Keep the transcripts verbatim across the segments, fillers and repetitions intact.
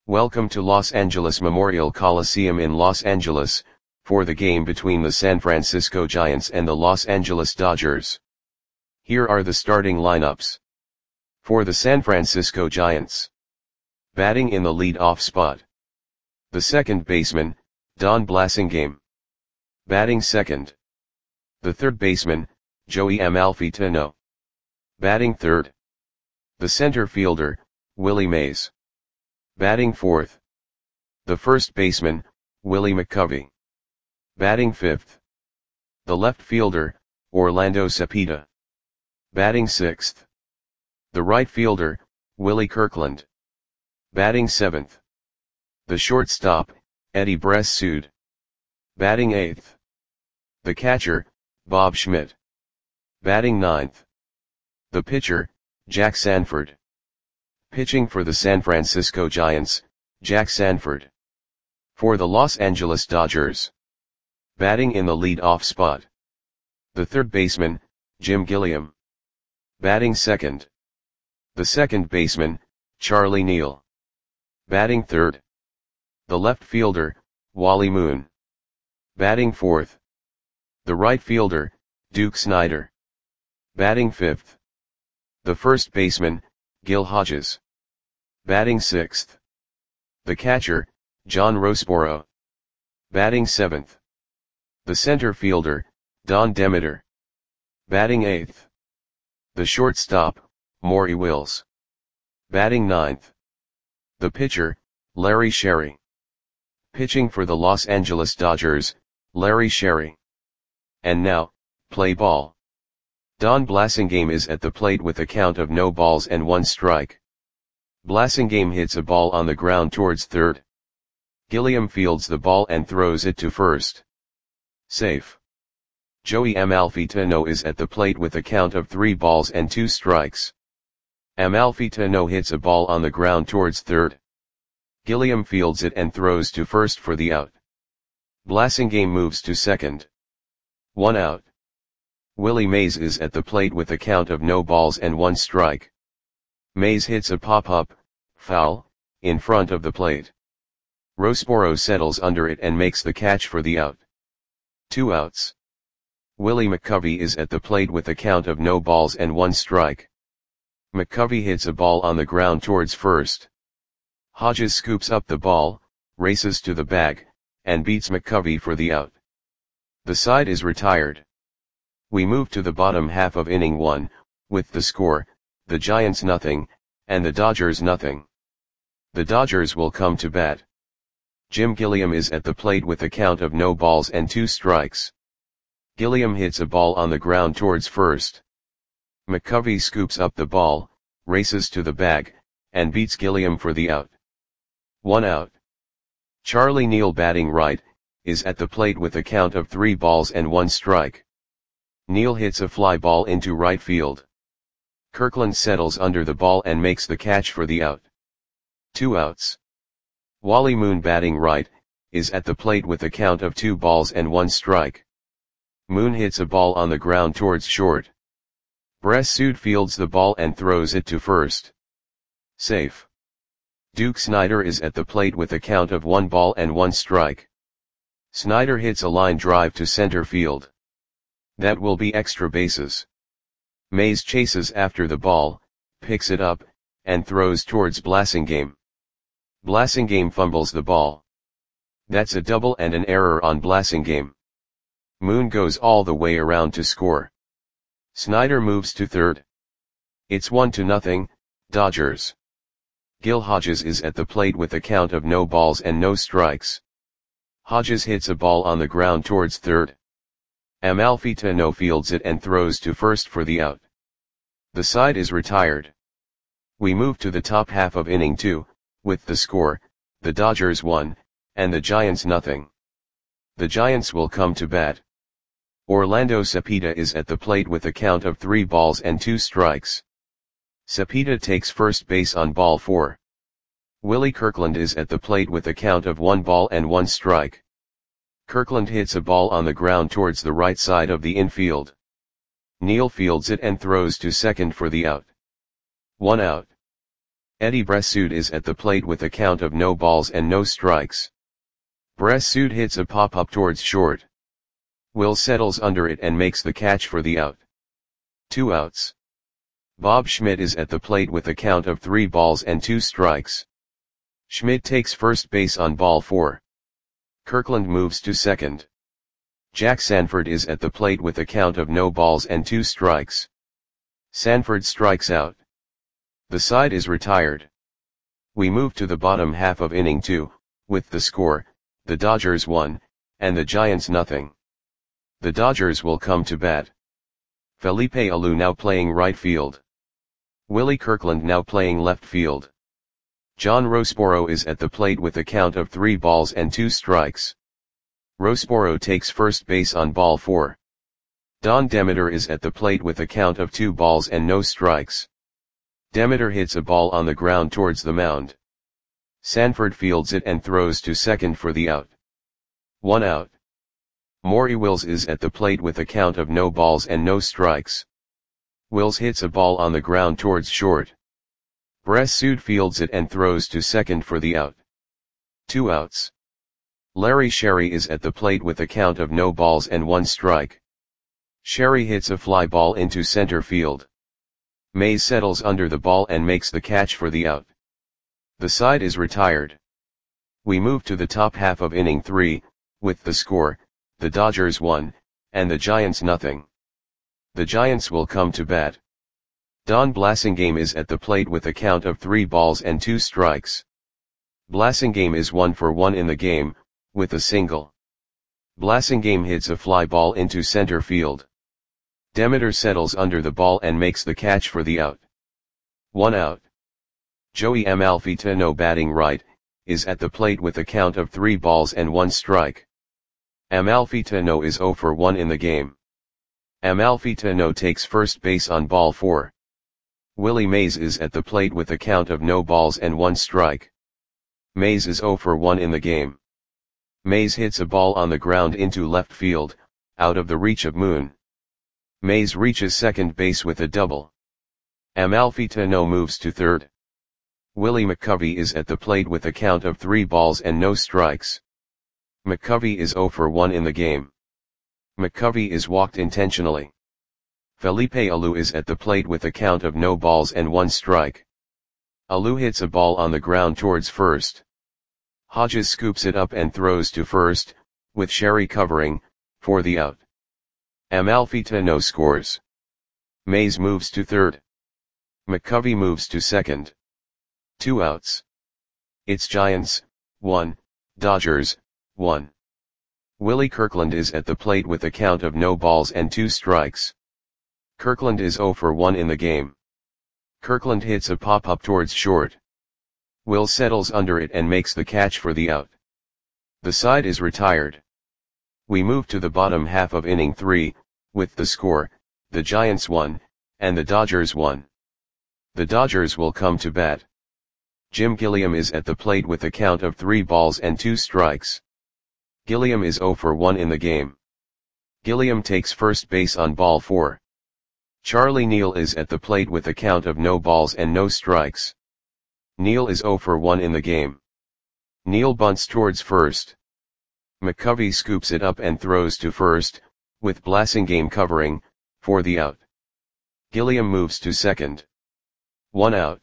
Welcome to Los Angeles Memorial Coliseum in Los Angeles, for the game between the San Francisco Giants and the Los Angeles Dodgers. Here are the starting lineups. For the San Francisco Giants. Batting in the lead-off spot. The second baseman, Don Blasingame. Batting second. The third baseman, Joey Amalfitano. Batting third. The center fielder, Willie Mays. Batting fourth. The first baseman, Willie McCovey. Batting fifth. The left fielder, Orlando Cepeda. Batting sixth. The right fielder, Willie Kirkland. Batting seventh. The shortstop, Eddie Bressoud. Batting eighth. The catcher, Bob Schmidt. Batting ninth. The pitcher, Jack Sanford. Pitching for the San Francisco Giants, Jack Sanford. For the Los Angeles Dodgers. Batting in the lead-off spot. The third baseman, Jim Gilliam. Batting second. The second baseman, Charlie Neal. Batting third. The left fielder, Wally Moon. Batting fourth. The right fielder, Duke Snider. Batting fifth. The first baseman, Gil Hodges. Batting sixth. The catcher, John Roseboro. Batting seventh. The center fielder, Don Demeter. Batting eighth. The shortstop, Maury Wills. Batting ninth. The pitcher, Larry Sherry. Pitching for the Los Angeles Dodgers, Larry Sherry. And now, play ball. Don Blasingame is at the plate with a count of no balls and one strike. Blasingame hits a ball on the ground towards third. Gilliam fields the ball and throws it to first. Safe. Joey Amalfitano is at the plate with a count of three balls and two strikes. Amalfitano hits a ball on the ground towards third. Gilliam fields it and throws to first for the out. Blasingame moves to second. One out. Willie Mays is at the plate with a count of no balls and one strike. Mays hits a pop-up, foul, in front of the plate. Roseboro settles under it and makes the catch for the out. Two outs. Willie McCovey is at the plate with a count of no balls and one strike. McCovey hits a ball on the ground towards first. Hodges scoops up the ball, races to the bag, and beats McCovey for the out. The side is retired. We move to the bottom half of inning one, with the score, the Giants nothing, and the Dodgers nothing. The Dodgers will come to bat. Jim Gilliam is at the plate with a count of no balls and two strikes. Gilliam hits a ball on the ground towards first. McCovey scoops up the ball, races to the bag, and beats Gilliam for the out. One out. Charlie Neal, batting right, is at the plate with a count of three balls and one strike. Neal hits a fly ball into right field. Kirkland settles under the ball and makes the catch for the out. Two outs. Wally Moon, batting right, is at the plate with a count of two balls and one strike. Moon hits a ball on the ground towards short. Bressoud fields the ball and throws it to first. Safe. Duke Snider is at the plate with a count of one ball and one strike. Snider hits a line drive to center field. That will be extra bases. Mays chases after the ball, picks it up, and throws towards Blasingame. Blasingame fumbles the ball. That's a double and an error on Blasingame. Moon goes all the way around to score. Snider moves to third. It's one to nothing, Dodgers. Gil Hodges is at the plate with a count of no balls and no strikes. Hodges hits a ball on the ground towards third. Amalfitano fields it and throws to first for the out. The side is retired. We move to the top half of inning two, with the score, the Dodgers one, and the Giants nothing. The Giants will come to bat. Orlando Cepeda is at the plate with a count of three balls and two strikes. Cepeda takes first base on ball four. Willie Kirkland is at the plate with a count of one ball and one strike. Kirkland hits a ball on the ground towards the right side of the infield. Neal fields it and throws to second for the out. One out. Eddie Bressoud is at the plate with a count of no balls and no strikes. Bressoud hits a pop-up towards short. Will settles under it and makes the catch for the out. Two outs. Bob Schmidt is at the plate with a count of three balls and two strikes. Schmidt takes first base on ball four. Kirkland moves to second. Jack Sanford is at the plate with a count of no balls and two strikes. Sanford strikes out. The side is retired. We move to the bottom half of inning two, with the score, the Dodgers one, and the Giants nothing. The Dodgers will come to bat. Felipe Alou now playing right field. Willie Kirkland now playing left field. John Rosporo is at the plate with a count of three balls and two strikes. Rosporo takes first base on ball four. Don Demeter is at the plate with a count of two balls and no strikes. Demeter hits a ball on the ground towards the mound. Sanford fields it and throws to second for the out. One out. Maury Wills is at the plate with a count of no balls and no strikes. Wills hits a ball on the ground towards short. Bressoud fields it and throws to second for the out. Two outs. Larry Sherry is at the plate with a count of no balls and one strike. Sherry hits a fly ball into center field. Mays settles under the ball and makes the catch for the out. The side is retired. We move to the top half of inning three, with the score, the Dodgers one, and the Giants nothing. The Giants will come to bat. Don Blasingame is at the plate with a count of three balls and two strikes. Blasingame is one for one in the game, with a single. Blasingame hits a fly ball into center field. Demeter settles under the ball and makes the catch for the out. One out. Joey Amalfitano batting right, is at the plate with a count of three balls and one strike. Amalfitano is zero for one in the game. Amalfitano takes first base on ball four. Willie Mays is at the plate with a count of no balls and one strike. Mays is zero for one in the game. Mays hits a ball on the ground into left field, out of the reach of Moon. Mays reaches second base with a double. Amalfitano moves to third. Willie McCovey is at the plate with a count of three balls and no strikes. McCovey is zero for one in the game. McCovey is walked intentionally. Felipe Alou is at the plate with a count of no balls and one strike. Alou hits a ball on the ground towards first. Hodges scoops it up and throws to first, with Sherry covering, for the out. Amalfitano scores. Mays moves to third. McCovey moves to second. Two outs. It's Giants, one, Dodgers, one. Willie Kirkland is at the plate with a count of no balls and two strikes. Kirkland is zero for one in the game. Kirkland hits a pop-up towards short. Will settles under it and makes the catch for the out. The side is retired. We move to the bottom half of inning three, with the score, the Giants one, and the Dodgers one. The Dodgers will come to bat. Jim Gilliam is at the plate with a count of three balls and two strikes. Gilliam is zero for one in the game. Gilliam takes first base on ball four. Charlie Neal is at the plate with a count of no balls and no strikes. Neal is zero for one in the game. Neal bunts towards first. McCovey scoops it up and throws to first, with Blasingame covering, for the out. Gilliam moves to second. One out.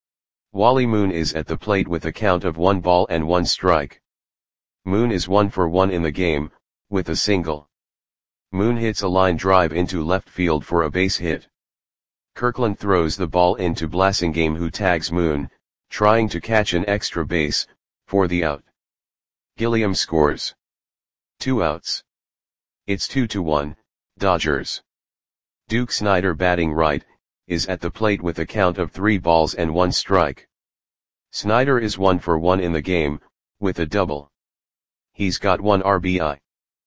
Wally Moon is at the plate with a count of one ball and one strike. Moon is one for one in the game, with a single. Moon hits a line drive into left field for a base hit. Kirkland throws the ball into Blasingame, who tags Moon, trying to catch an extra base, for the out. Gilliam scores. Two outs. It's two to one, Dodgers. Duke Snider batting right, is at the plate with a count of three balls and one strike. Snider is one for one in the game, with a double. He's got one R B I.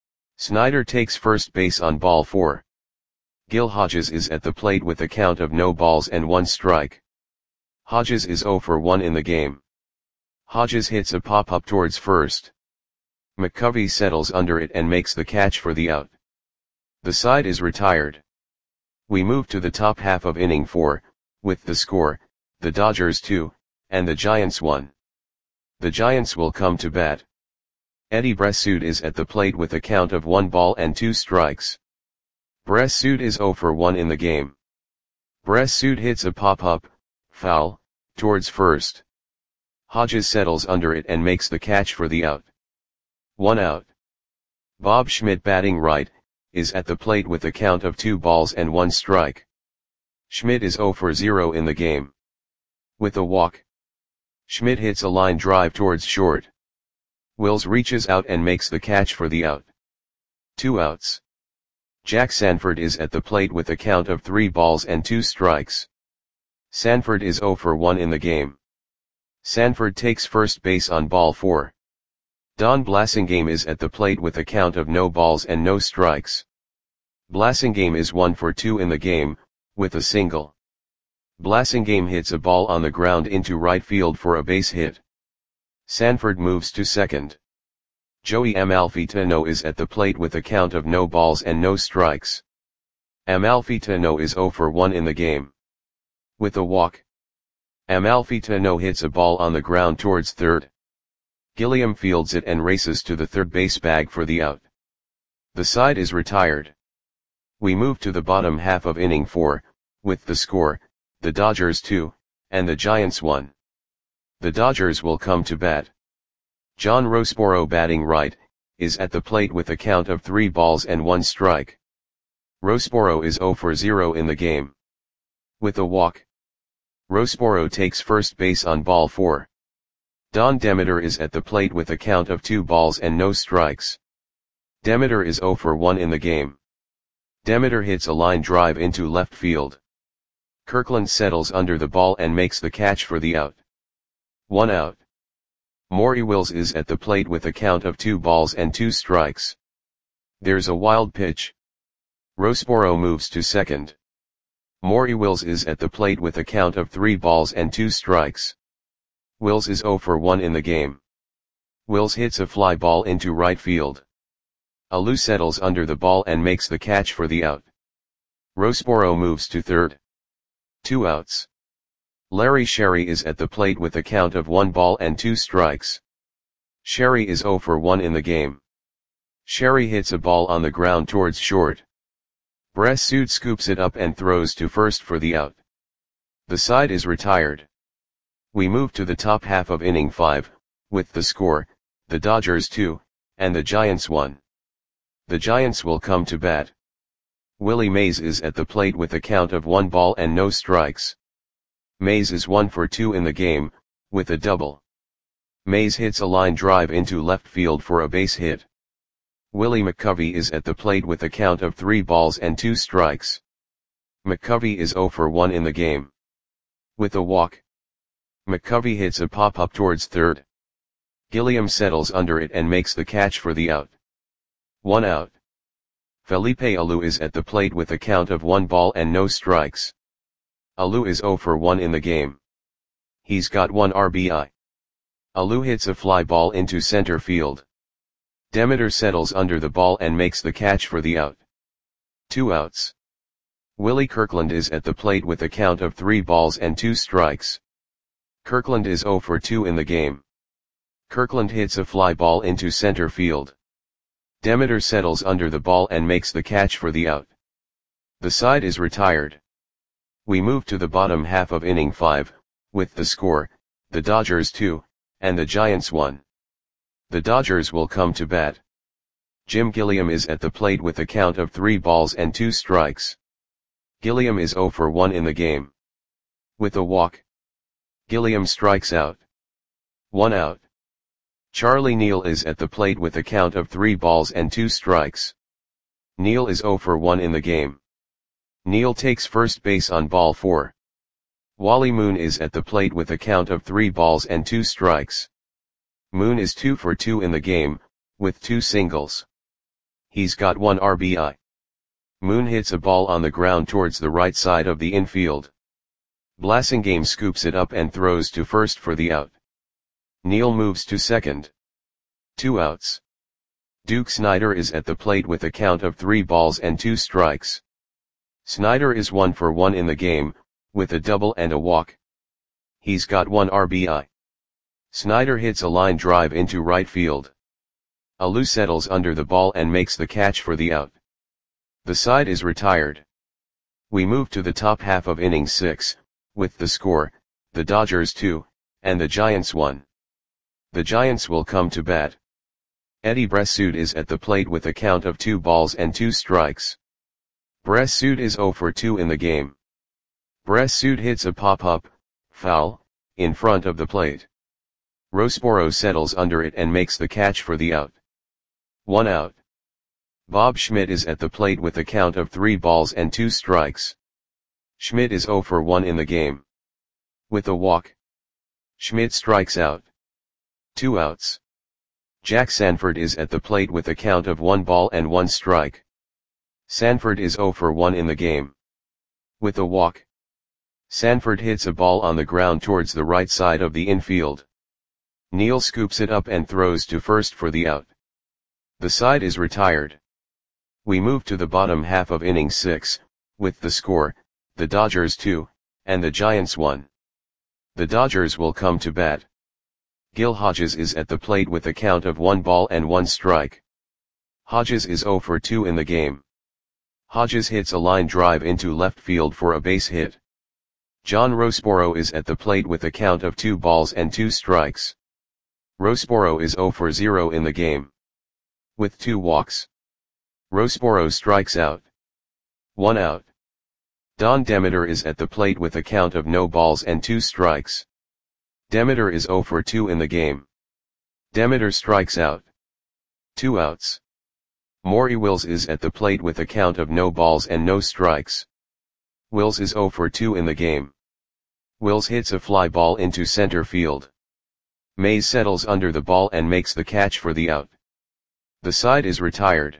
Snider takes first base on ball four. Gil Hodges is at the plate with a count of no balls and one strike. Hodges is zero for one in the game. Hodges hits a pop-up towards first. McCovey settles under it and makes the catch for the out. The side is retired. We move to the top half of inning four, with the score, the Dodgers two, and the Giants won. The Giants will come to bat. Eddie Bressoud is at the plate with a count of one ball and two strikes. Bressoud is zero for one in the game. Bressoud hits a pop-up, foul, towards first. Hodges settles under it and makes the catch for the out. One out. Bob Schmidt, batting right, is at the plate with a count of two balls and one strike. Schmidt is zero for zero in the game. With a walk, Schmidt hits a line drive towards short. Wills reaches out and makes the catch for the out. Two outs. Jack Sanford is at the plate with a count of three balls and two strikes. Sanford is zero for one in the game. Sanford takes first base on ball four. Don Blasingame is at the plate with a count of no balls and no strikes. Blasingame is one for two in the game, with a single. Blasingame hits a ball on the ground into right field for a base hit. Sanford moves to second. Joey Amalfitano is at the plate with a count of no balls and no strikes. Amalfitano is zero for one in the game. With a walk, Amalfitano hits a ball on the ground towards third. Gilliam fields it and races to the third base bag for the out. The side is retired. We move to the bottom half of inning four, with the score, the Dodgers two, and the Giants one. The Dodgers will come to bat. John Roseboro, batting right, is at the plate with a count of three balls and one strike. Roseboro is zero for zero in the game. With a walk, Roseboro takes first base on ball four. Don Demeter is at the plate with a count of two balls and no strikes. Demeter is zero for one in the game. Demeter hits a line drive into left field. Kirkland settles under the ball and makes the catch for the out. One out. Maury Wills is at the plate with a count of two balls and two strikes. There's a wild pitch. Roseboro moves to second. Maury Wills is at the plate with a count of three balls and two strikes. Wills is zero for one in the game. Wills hits a fly ball into right field. Alou settles under the ball and makes the catch for the out. Roseboro moves to third. Two outs. Larry Sherry is at the plate with a count of one ball and two strikes. Sherry is zero for one in the game. Sherry hits a ball on the ground towards short. Bressoud scoops it up and throws to first for the out. The side is retired. We move to the top half of inning five, with the score, the Dodgers two, and the Giants one. The Giants will come to bat. Willie Mays is at the plate with a count of one ball and no strikes. Mays is one for two in the game, with a double. Mays hits a line drive into left field for a base hit. Willie McCovey is at the plate with a count of three balls and two strikes. McCovey is zero for one in the game. With a walk, McCovey hits a pop-up towards third. Gilliam settles under it and makes the catch for the out. One out. Felipe Alou is at the plate with a count of one ball and no strikes. Alou is zero for one in the game. He's got one R B I. Alou hits a fly ball into center field. Demeter settles under the ball and makes the catch for the out. Two outs. Willie Kirkland is at the plate with a count of three balls and two strikes. Kirkland is zero for two in the game. Kirkland hits a fly ball into center field. Demeter settles under the ball and makes the catch for the out. The side is retired. We move to the bottom half of inning five, with the score, the Dodgers two, and the Giants one. The Dodgers will come to bat. Jim Gilliam is at the plate with a count of three balls and two strikes. Gilliam is zero for one in the game. With a walk, Gilliam strikes out. One out. Charlie Neal is at the plate with a count of three balls and two strikes. Neal is zero for one in the game. Neal takes first base on ball four. Wally Moon is at the plate with a count of three balls and two strikes. Moon is two for two in the game, with two singles. He's got one R B I. Moon hits a ball on the ground towards the right side of the infield. Blasingame scoops it up and throws to first for the out. Neal moves to second. Two outs. Duke Snider is at the plate with a count of three balls and two strikes. Snider is one for one in the game, with a double and a walk. He's got one R B I. Snyder hits a line drive into right field. Alou settles under the ball and makes the catch for the out. The side is retired. We move to the top half of inning six, with the score, the Dodgers two, and the Giants one. The Giants will come to bat. Eddie Bressoud is at the plate with a count of two balls and two strikes. Bressoud is oh for two in the game. Bressoud hits a pop-up, foul, in front of the plate. Rosboro settles under it and makes the catch for the out. One out. Bob Schmidt is at the plate with a count of three balls and two strikes. Schmidt is oh for one in the game. With a walk, Schmidt strikes out. Two outs. Jack Sanford is at the plate with a count of one ball and one strike. Sanford is oh for one in the game. With a walk, Sanford hits a ball on the ground towards the right side of the infield. Neal scoops it up and throws to first for the out. The side is retired. We move to the bottom half of inning six, with the score, the Dodgers two, and the Giants one. The Dodgers will come to bat. Gil Hodges is at the plate with a count of one ball and one strike. Hodges is oh for two in the game. Hodges hits a line drive into left field for a base hit. John Rosboro is at the plate with a count of two balls and two strikes. Rosboro is oh for zero in the game. With two walks, Rosboro strikes out. One out. Don Demeter is at the plate with a count of no balls and two strikes. Demeter is oh for two in the game. Demeter strikes out. Two outs. Maury Wills is at the plate with a count of no balls and no strikes. Wills is oh for two in the game. Wills hits a fly ball into center field. Mays settles under the ball and makes the catch for the out. The side is retired.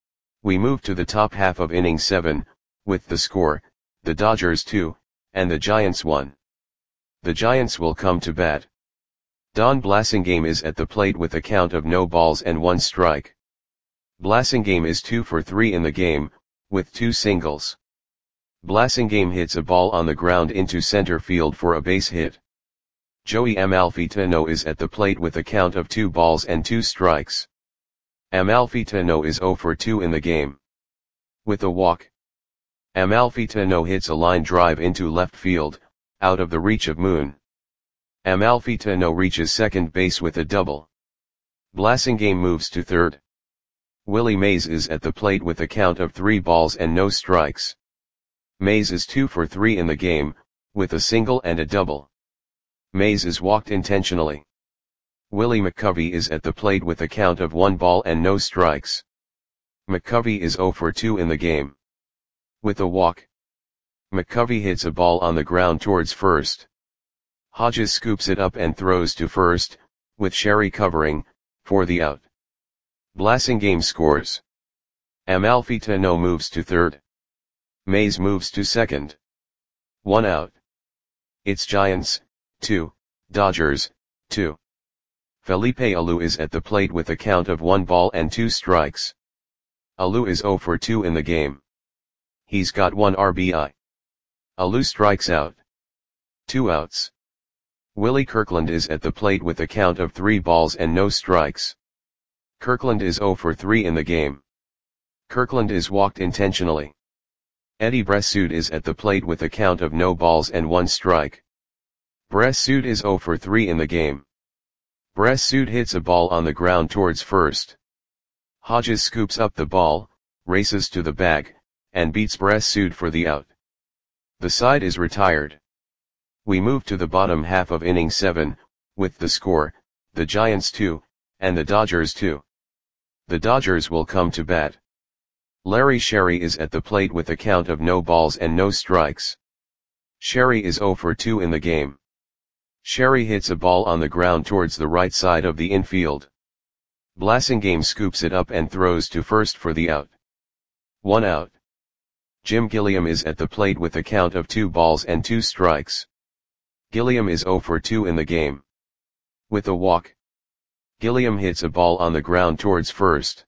We move to the top half of inning seven, with the score, the Dodgers two, and the Giants one. The Giants will come to bat. Don Blasingame is at the plate with a count of no balls and one strike. Blasingame is two for three in the game, with two singles. Blasingame hits a ball on the ground into center field for a base hit. Joey Amalfitano is at the plate with a count of two balls and two strikes. Amalfitano is oh for two in the game. With a walk, Amalfitano hits a line drive into left field, out of the reach of Moon. Amalfitano reaches second base with a double. Blasingame moves to third. Willie Mays is at the plate with a count of three balls and no strikes. Mays is two for three in the game, with a single and a double. Mays is walked intentionally. Willie McCovey is at the plate with a count of one ball and no strikes. McCovey is oh for two in the game. With a walk, McCovey hits a ball on the ground towards first. Hodges scoops it up and throws to first, with Sherry covering, for the out. Blasingame scores. Amalfitano moves to third. Mays moves to second. One out. It's Giants, two, Dodgers, two. Felipe Alou is at the plate with a count of one ball and two strikes. Alou is oh for two in the game. He's got one R B I. Alou strikes out. Two outs. Willie Kirkland is at the plate with a count of three balls and no strikes. Kirkland is oh for three in the game. Kirkland is walked intentionally. Eddie Bressoud is at the plate with a count of no balls and one strike. Bressoud is oh for three in the game. Bressoud hits a ball on the ground towards first. Hodges scoops up the ball, races to the bag, and beats Bressoud for the out. The side is retired. We move to the bottom half of inning seven, with the score, the Giants two, and the Dodgers two. The Dodgers will come to bat. Larry Sherry is at the plate with a count of no balls and no strikes. Sherry is oh for two in the game. Sherry hits a ball on the ground towards the right side of the infield. Blasingame scoops it up and throws to first for the out. One out. Jim Gilliam is at the plate with a count of two balls and two strikes. Gilliam is oh for two in the game. With a walk, Gilliam hits a ball on the ground towards first.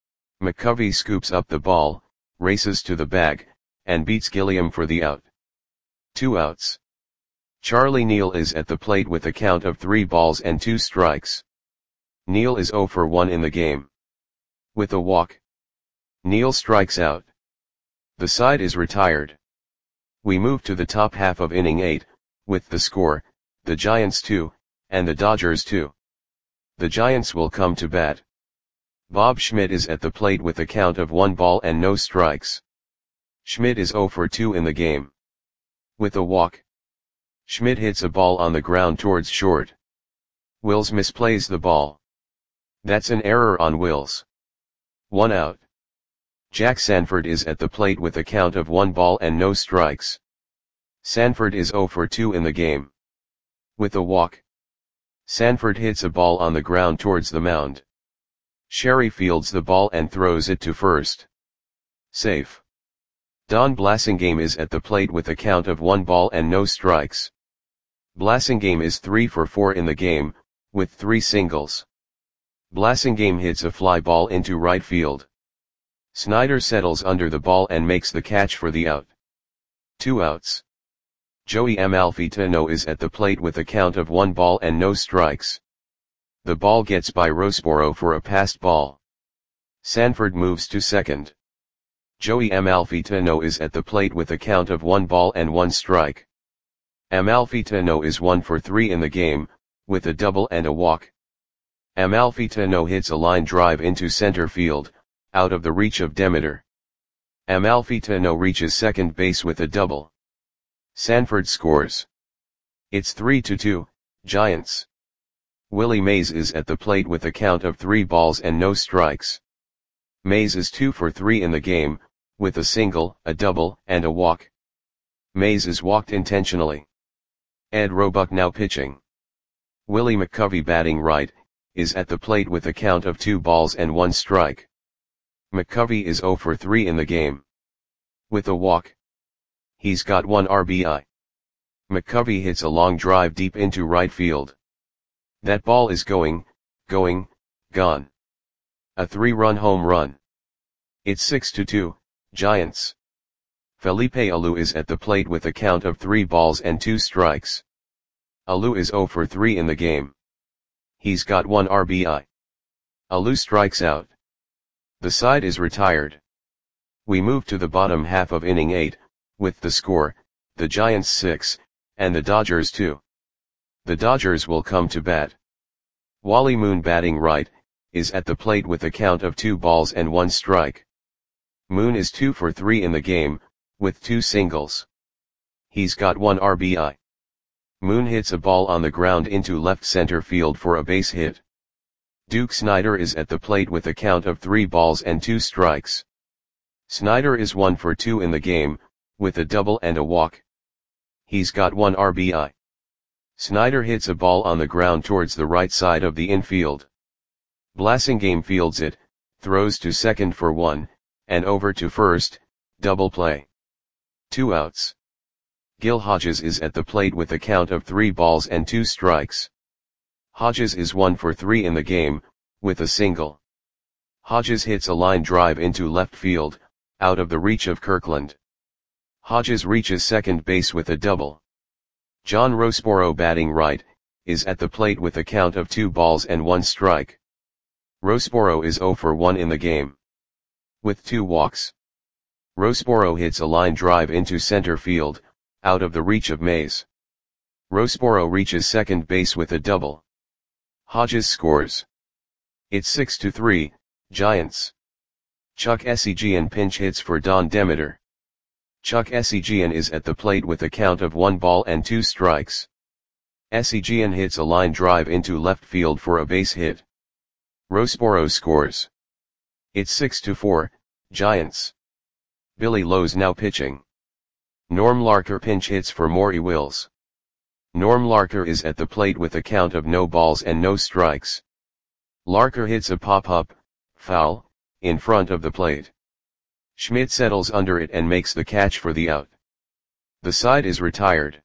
McCovey scoops up the ball, races to the bag, and beats Gilliam for the out. Two outs. Charlie Neal is at the plate with a count of three balls and two strikes. Neal is zero for one in the game. With a walk, Neal strikes out. The side is retired. We move to the top half of inning eight, with the score, the Giants two, and the Dodgers two. The Giants will come to bat. Bob Schmidt is at the plate with a count of one ball and no strikes. Schmidt is zero for two in the game. With a walk, Schmidt hits a ball on the ground towards short. Wills misplays the ball. That's an error on Wills. One out. Jack Sanford is at the plate with a count of one ball and no strikes. Sanford is zero for two in the game. With a walk, Sanford hits a ball on the ground towards the mound. Sherry fields the ball and throws it to first. Safe. Don Blasingame is at the plate with a count of one ball and no strikes. Blasingame is three for four in the game, with three singles. Blasingame hits a fly ball into right field. Snyder settles under the ball and makes the catch for the out. Two outs. Joey Amalfitano is at the plate with a count of one ball and no strikes. The ball gets by Roseboro for a passed ball. Sanford moves to second. Joey Amalfitano is at the plate with a count of one ball and one strike. Amalfitano is one for three in the game, with a double and a walk. Amalfitano hits a line drive into center field, out of the reach of Demeter. Amalfitano reaches second base with a double. Sanford scores. It's three to two, Giants. Willie Mays is at the plate with a count of three balls and no strikes. Mays is two for three in the game, with a single, a double, and a walk. Mays is walked intentionally. Ed Roebuck now pitching. Willie McCovey batting right, is at the plate with a count of two balls and one strike. McCovey is zero for three in the game. With a walk, he's got one R B I. McCovey hits a long drive deep into right field. That ball is going, going, gone. A three-run home run. It's six to two, Giants. Felipe Alou is at the plate with a count of three balls and two strikes. Alou is zero for three in the game. He's got one R B I. Alou strikes out. The side is retired. We move to the bottom half of inning eight, with the score, the Giants six, and the Dodgers two. The Dodgers will come to bat. Wally Moon batting right, is at the plate with a count of two balls and one strike. Moon is two for three in the game, with two singles. He's got one R B I. Moon hits a ball on the ground into left center field for a base hit. Duke Snyder is at the plate with a count of three balls and two strikes. Snyder is one for two in the game, with a double and a walk. He's got one R B I. Snyder hits a ball on the ground towards the right side of the infield. Blasingame fields it, throws to second for one, and over to first, double play. Two outs. Gil Hodges is at the plate with a count of three balls and two strikes. Hodges is one for three in the game, with a single. Hodges hits a line drive into left field, out of the reach of Kirkland. Hodges reaches second base with a double. John Roseboro batting right, is at the plate with a count of two balls and one strike. Roseboro is zero for one in the game. With two walks, Roseboro hits a line drive into center field, out of the reach of Mays. Roseboro reaches second base with a double. Hodges scores. It's six to three, Giants. Chuck Essegian pinch hits for Don Demeter. Chuck Essegian is at the plate with a count of one ball and two strikes. Essegian hits a line drive into left field for a base hit. Roseboro scores. It's six to four, Giants. Billy Lowe's now pitching. Norm Larker pinch hits for Maury Wills. Norm Larker is at the plate with a count of no balls and no strikes. Larker hits a pop-up, foul, in front of the plate. Schmidt settles under it and makes the catch for the out. The side is retired.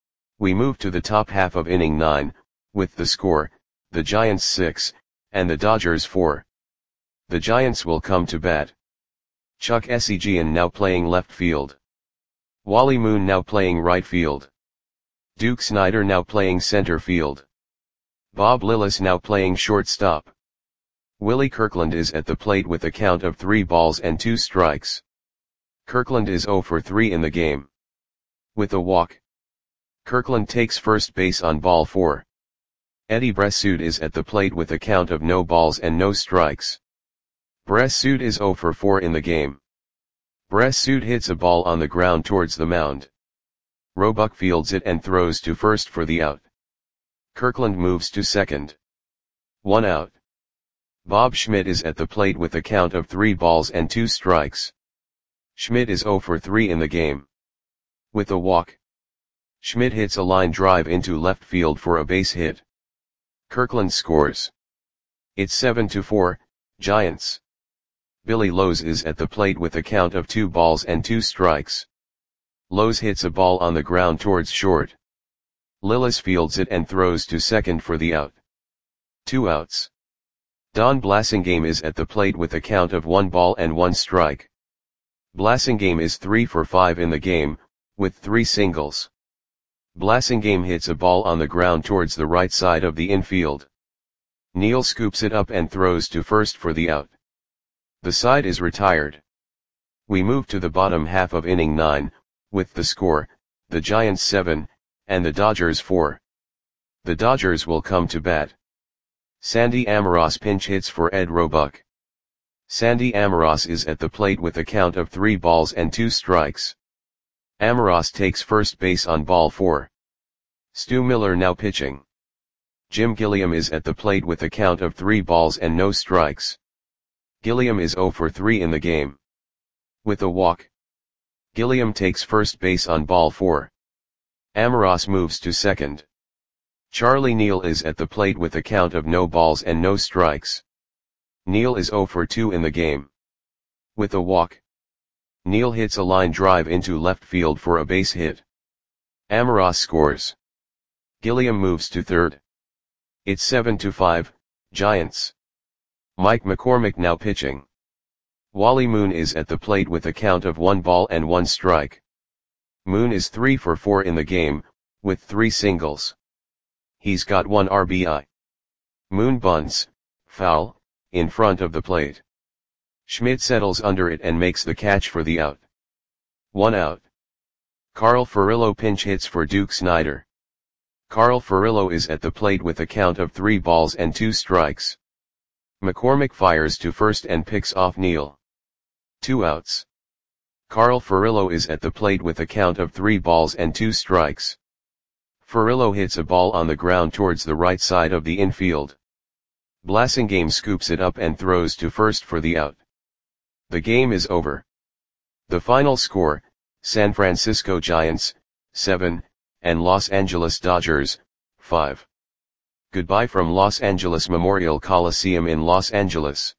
We move to the top half of inning nine, with the score, the Giants six, and the Dodgers four. The Giants will come to bat. Chuck Essegian now playing left field. Wally Moon now playing right field. Duke Snider now playing center field. Bob Lillis now playing shortstop. Willie Kirkland is at the plate with a count of three balls and two strikes. Kirkland is zero for three in the game. With a walk, Kirkland takes first base on ball four. Eddie Bressoud is at the plate with a count of no balls and no strikes. Bressoud is zero for four in the game. Bressoud hits a ball on the ground towards the mound. Roebuck fields it and throws to first for the out. Kirkland moves to second. One out. Bob Schmidt is at the plate with a count of three balls and two strikes. Schmidt is zero for three in the game. With a walk, Schmidt hits a line drive into left field for a base hit. Kirkland scores. It's seven to four, Giants. Billy Lowe's is at the plate with a count of two balls and two strikes. Lowe's hits a ball on the ground towards short. Lillis fields it and throws to second for the out. Two outs. Don Blasingame is at the plate with a count of one ball and one strike. Blasingame is three for five in the game, with three singles. Blasingame hits a ball on the ground towards the right side of the infield. Neal scoops it up and throws to first for the out. The side is retired. We move to the bottom half of inning nine, with the score, the Giants seven, and the Dodgers four. The Dodgers will come to bat. Sandy Amoros pinch hits for Ed Roebuck. Sandy Amoros is at the plate with a count of three balls and two strikes. Amoros takes first base on ball four. Stu Miller now pitching. Jim Gilliam is at the plate with a count of three balls and no strikes. Gilliam is zero for three in the game. With a walk, Gilliam takes first base on ball four. Amoros moves to second. Charlie Neal is at the plate with a count of no balls and no strikes. Neal is zero for two in the game. With a walk, Neal hits a line drive into left field for a base hit. Amoros scores. Gilliam moves to third. It's seven to five, Giants. Mike McCormick now pitching. Wally Moon is at the plate with a count of one ball and one strike. Moon is three for four in the game, with three singles. He's got one R B I. Moon bunts, foul, in front of the plate. Schmidt settles under it and makes the catch for the out. One out. Carl Furillo pinch hits for Duke Snider. Carl Furillo is at the plate with a count of three balls and two strikes. McCormick fires to first and picks off Neal. Two outs. Carl Furillo is at the plate with a count of three balls and two strikes. Furillo hits a ball on the ground towards the right side of the infield. Blasingame scoops it up and throws to first for the out. The game is over. The final score, San Francisco Giants, seven, and Los Angeles Dodgers, five. Goodbye from Los Angeles Memorial Coliseum in Los Angeles.